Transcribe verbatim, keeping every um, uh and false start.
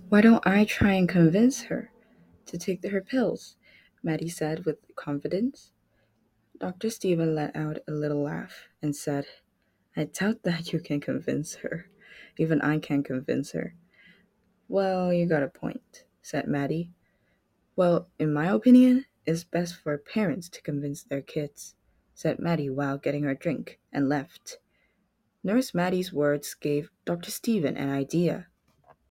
Why don't I try and convince her to take her pills? Maddie said with confidence. Doctor Stephen let out a little laugh and said, I doubt that you can convince her. Even I can't convince her. Well, you got a point, said Maddie. Well, in my opinion, it's best for parents to convince their kids, said Maddie while getting her drink, and left. Nurse Maddie's words gave Doctor Stephen an idea.